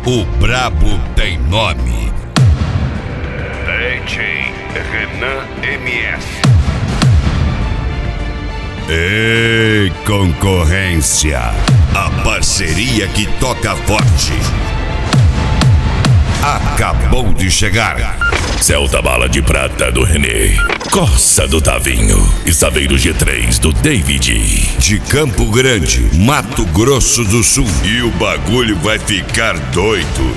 O brabo tem nome. DJ Renan MS. Ei, concorrência! A parceria que toca forte acabou de chegar. Celta Bala de Prata do René, Corsa do Tavinho e Saveiro G3 do David. De Campo Grande, Mato Grosso do Sul. E o bagulho vai ficar doido.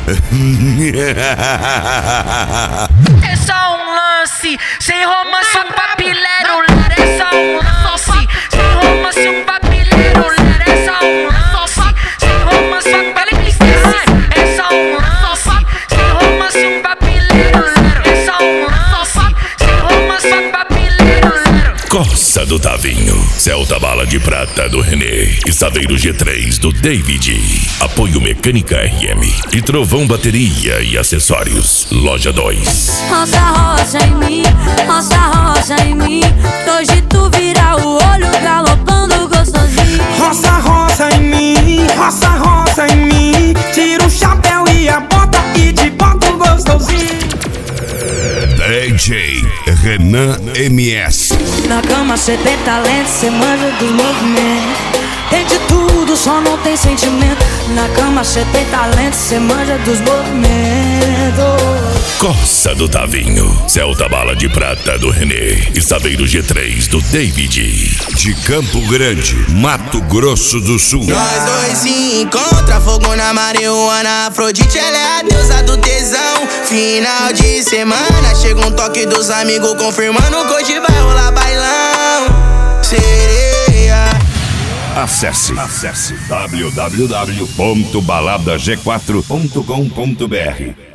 É só um lance, sem romance, um papilero. É só um lance, sem romance, um papilero. É só um lance, sem romance, um papilero. É só um lance, sem romance, um papilero. É só um lance, sem romance, um papilero. Corsa do Tavinho, Celta Bala de Prata do René e Saveiro G3 do David. Apoio Mecânica RM e Trovão Bateria e Acessórios. Loja 2. Roça, roça em mim, roça, roça em mim. Hoje tu vira o olho galopando gostosinho. Roça, roça em mim, roça, roça em mim. Tira o chapéu e a bota e te boto gostosinho. DJ Renan MS. Na cama cê tem talento, cê manja dos movimentos. Tem de tudo, só não tem sentimento. Na cama cê tem talento, cê manja dos movimentos. Corsa do Tavinho, Celta Bala de Prata do René e Saveiro G3 do David. De Campo Grande, Mato Grosso do Sul. Nós dois se encontra, fogo na marihuana. Afrodite, ela é a deusa do tesão. Final de semana, chega um toque dos amigos confirmando que hoje vai rolar bailão. Sereia. Acesse www.baladag4.com.br